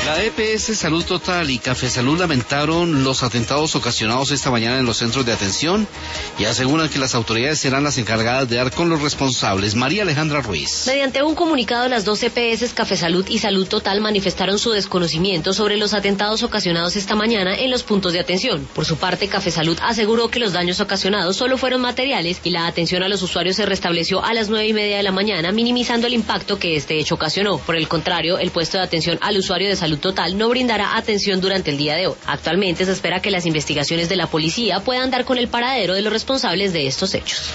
La EPS Salud Total y Café Salud lamentaron los atentados ocasionados esta mañana en los centros de atención y aseguran que las autoridades serán las encargadas de dar con los responsables. María Alejandra Ruiz. Mediante un comunicado, las dos EPS Café Salud y Salud Total manifestaron su desconocimiento sobre los atentados ocasionados esta mañana en los puntos de atención. Por su parte, Café Salud aseguró que los daños ocasionados solo fueron materiales y la atención a los usuarios se restableció a las 9:30 de la mañana, minimizando el impacto que este hecho ocasionó. Por el contrario, el puesto de atención al usuario de Salud Total no brindará atención durante el día de hoy. Actualmente se espera que las investigaciones de la policía puedan dar con el paradero de los responsables de estos hechos.